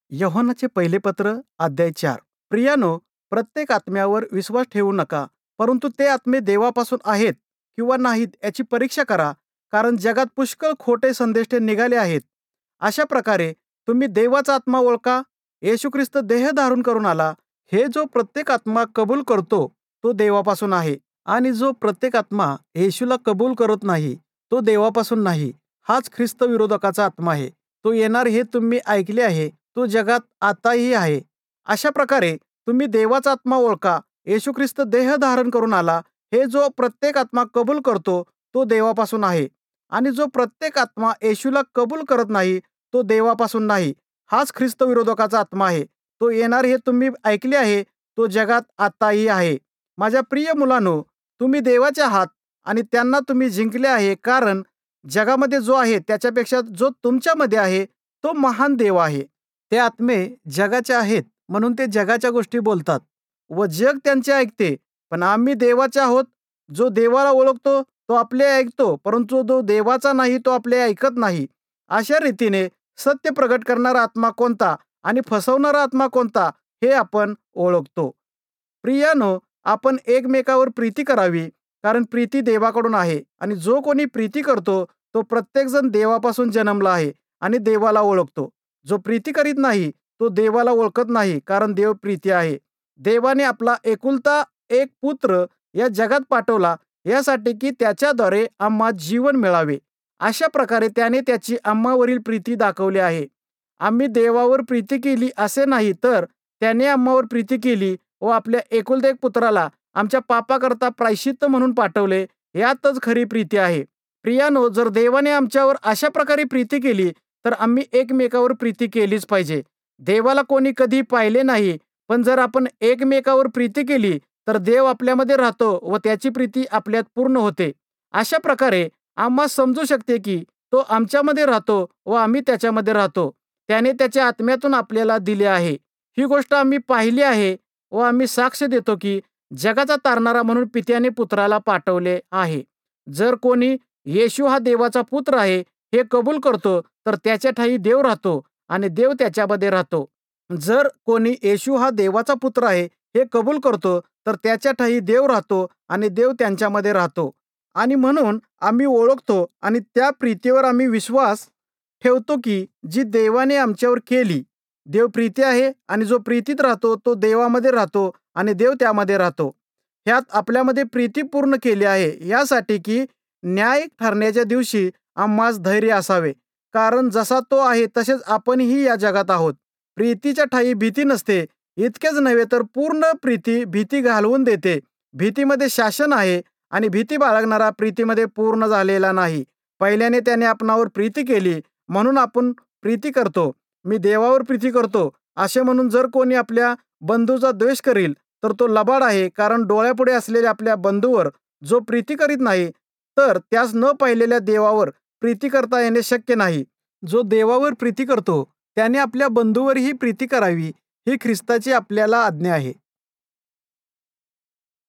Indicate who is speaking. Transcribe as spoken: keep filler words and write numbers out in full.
Speaker 1: योहानाचे पहिले पत्र अध्याय चार. प्रियानो, प्रत्येक आत्म्यावर विश्वास ठेवू नका, परंतु ते आत्मे देवापासून आहेत किंवा नाहीत याची परीक्षा करा, कारण जगात पुष्कळ खोटे संदेष्टे निघाले आहेत. अशा प्रकारे तुम्ही देवाचा आत्मा ओळखा. येशू ख्रिस्त देह धारण करून आला. हे जो प्रत्येक आत्मा कबूल करतो तो देवापासून आहे, आणि जो प्रत्येक आत्मा येशूला कबूल करत नाही तो देवापासून नाही. हाच ख्रिस्त विरोधकाचा आत्मा आहे. तो येणार हे तुम्ही ऐकले आहे, तो जगात आताही आहे. अशा प्रकारे तुम्ही देवाचा आत्मा ओळखा. येशू ख्रिस्त देह धारण करून आला. हे जो प्रत्येक आत्मा कबूल करतो तो देवापासून आहे, आणि जो प्रत्येक आत्मा येशूला कबूल करत नाही तो देवापासून नाही. हाच ख्रिस्त विरोधकाचा आत्मा आहे. तो येणार हे तुम्ही ऐकले आहे, तो जगात आताही आहे. माझ्या प्रिय मुलांनो, तुम्ही देवाचे आहात आणि त्यांना तुम्ही जिंकले आहे, कारण जगामध्ये जो आहे त्याच्यापेक्षा जो तुमच्यामध्ये आहे तो महान देव आहे. ते आत्मे जगाचे आहेत म्हणून ते जगाच्या गोष्टी बोलतात व जग त्यांचे ऐकते, पण आम्ही देवाचे आहोत. जो देवाला ओळखतो तो आपले ऐकतो, परंतु जो देवाचा नाही तो आपले ऐकत नाही. अशा रीतीने सत्य प्रगट करणारा आत्मा कोणता आणि फसवणारा आत्मा कोणता हे आपण ओळखतो. प्रियानो, आपण एकमेकावर प्रीती करावी, कारण प्रीती देवाकडून आहे, आणि जो कोणी प्रीती करतो तो प्रत्येकजण देवापासून जन्मला आहे आणि देवाला ओळखतो. जो प्रीती करीत नाही तो देवाला ओळखत नाही, कारण देव प्रीती आहे. देवाने आपला एकुलता एक पुत्र या जगात पाठवला यासाठी की त्याच्याद्वारे आम्हा जीवन मिळावे. अशा प्रकारे त्याने त्याची आम्हावरील प्रीती दाखवली आहे. आम्ही देवावर प्रीती केली असे नाही, तर त्याने आम्हावर प्रीती केली व आपल्या एकुलता एक पुत्राला आमच्या पापाकरता प्रायश्चित्त म्हणून पाठवले. यातच खरी प्रीती आहे. प्रियानो, जर देवाने आमच्यावर अशा प्रकारे प्रीती केली तर आम्ही एकमेकावर प्रीती केलीच पाहिजे. देवाला कोणी कधी पाहिले नाही, पण जर आपण एकमेकावर प्रीती केली तर देव आपल्यामध्ये राहतो व त्याची प्रीती आपल्यात पूर्ण होते. अशा प्रकारे आम्हा समजू शकते की तो आमच्यामध्ये राहतो व आम्ही त्याच्यामध्ये राहतो. त्याने त्याच्या आत्म्यातून आपल्याला दिले आहे. ही गोष्ट आम्ही पाहिली आहे व आम्ही साक्ष देतो की जगाचा तारणारा म्हणून पित्याने पुत्राला पाठवले आहे. जर कोणी येशू हा देवाचा पुत्र आहे हे कबूल करतो तर त्याच्या ठायी देव राहतो आणि देव त्याच्यामध्ये राहतो. जर कोणी येशू हा देवाचा पुत्र आहे हे कबूल करतो तर त्याच्या ठायी देव राहतो आणि देव त्यांच्यामध्ये राहतो. आणि म्हणून आम्ही ओळखतो आणि त्या प्रीतीवर आम्ही विश्वास ठेवतो की जी देवाने आमच्यावर केली. देव प्रीती आहे आणि जो प्रीतीत राहतो तो देवामध्ये राहतो आणि देव त्यामध्ये राहतो. ह्यात आपल्यामध्ये प्रीती पूर्ण केली आहे, यासाठी की न्याय ठरण्याच्या दिवशी आम्हास धैर्य असावे, कारण जसा तो आहे तसेच आपणही या जगात आहोत. प्रीतीच्या ठायी भीती नसते. इतकेच नव्हे तर पूर्ण प्रीती भीती घालवून देते. भीतीमध्ये शासन आहे आणि भीती बाळगणारा प्रीतीमध्ये पूर्ण झालेला नाही. पहिल्याने त्याने आपणावर प्रीती केली म्हणून आपण प्रीती करतो. मी देवावर प्रीती करतो असे म्हणून जर कोणी आपल्या बंधूचा द्वेष करील तर तो लबाड आहे, कारण डोळ्यापुढे असलेल्या आपल्या बंधूवर जो प्रीती करीत नाही तर त्यास न पाहिलेल्या देवावर प्रीती करता येणे शक्य नाही. जो देवावर प्रीती करतो त्याने आपल्या बंधूवरही प्रीती करावी, ही ख्रिस्ताची आपल्याला आज्ञा आहे.